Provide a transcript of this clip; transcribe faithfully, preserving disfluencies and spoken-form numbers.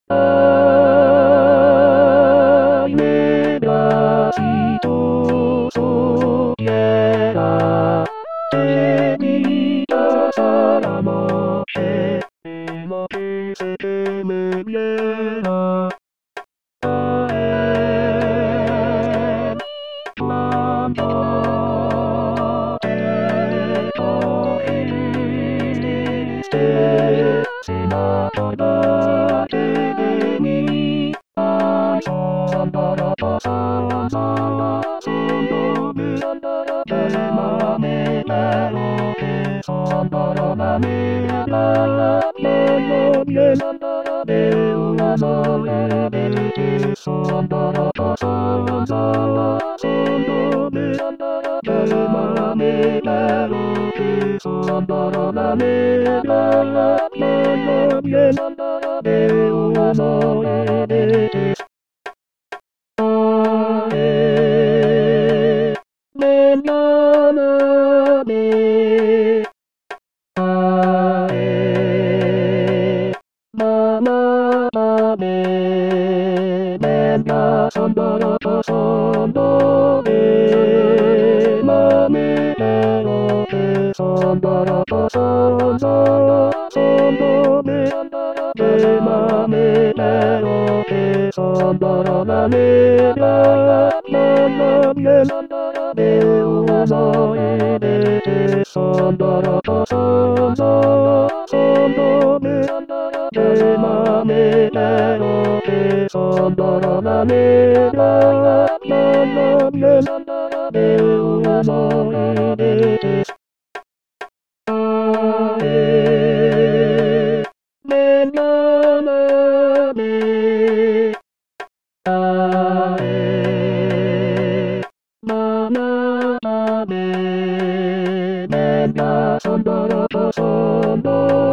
Ay, negracito soliera, querida Salamanca, lo que sé que me viera. A él, cuando te cogiste, sin acordarte de mí. Ay, sondara, sondara, sondome, sondara, mame, pero que sondara, mame, la, la, la, la, la, sondara, meu, la, la, que sondara, sondara, sondome, sondara, mame, pero que sondara, mame, la, la, la, la, la, sondara, meu, la, la, que Ae, me na na me. Ae, ma na na me. Me na sondara pa sondo me. Ma me pero que sondara pa sondo. Sondo me sondara me ma me pero que sondara ma me la la la la me sondara me la la me que sondara pa sondo. Sondo me sondara me ma me pero que sondara ma me la la la la me sondara me la la me que Ae, me na na me. Ae, ma na na me. Me na sondara pa sondo.